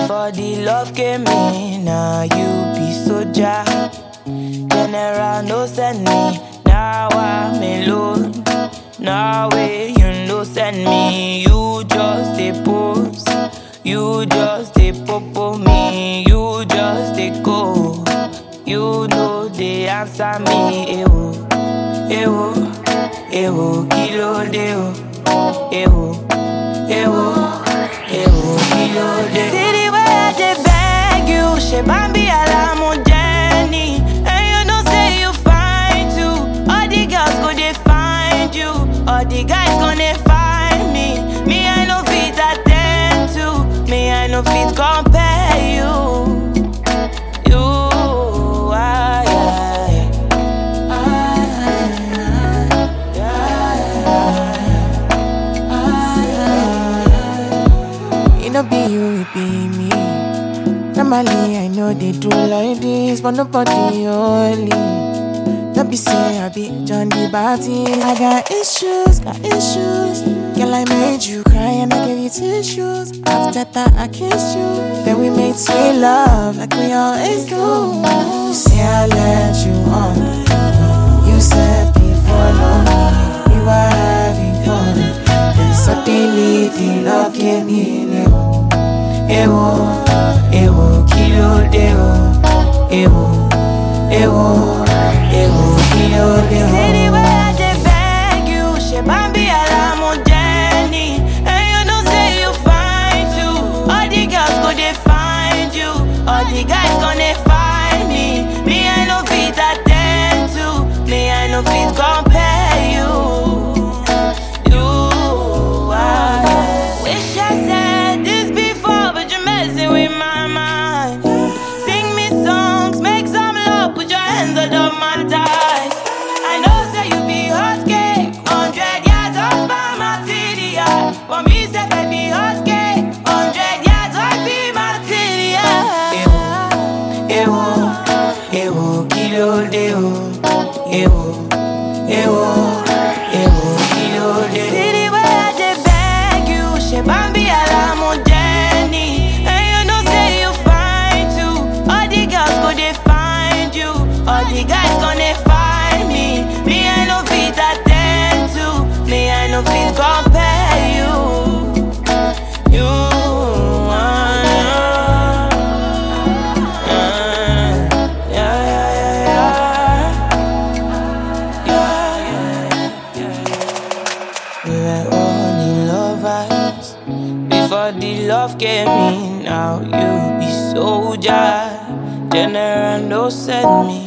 Before the love came in, now you be soldier. General no send me, now I'm alone. Now way you no send me, you just a post. You just a popo me, you just a go. You know they answer me, ewo, ewo, ewo, kilo deo, ewo, ewo, ewo, kilo deo. See the way I dey beg you, she bambi alamu Jenny, and you know say you fine too. All the girls go they find you, all the guys gonna find me. Me I no fit attend to, me I no fit compare you. No be you, it be me. Normally I know they do like this, but nobody only. Don't be say I be John the Baptist. I got issues. Girl, I made you cry and I gave you tissues. After that I kissed you, then we made sweet love like we always do. You say I let you on, you said before long we were having fun. Then suddenly the love came in. Ewo, ewo, kilo deo. Ewo, ewo, ewo, kilo deo. See the way I dey beg you, she bambi alamu Jenny, and you know say you fine too. All the girls go they find you, all the guys gonna find me. Me I no fit attend to, me I no fit compare you. Kilo deo, ewo, ewo, ewo, kilo deo. See the way I dey beg you, she bambi alamu Jenny, and you know say you fine too. All the girls go they find you, all the guys gonna find me. Me I no fit attend to, me I no fit compare you. Before the love came in, now you be soldier. General no send me.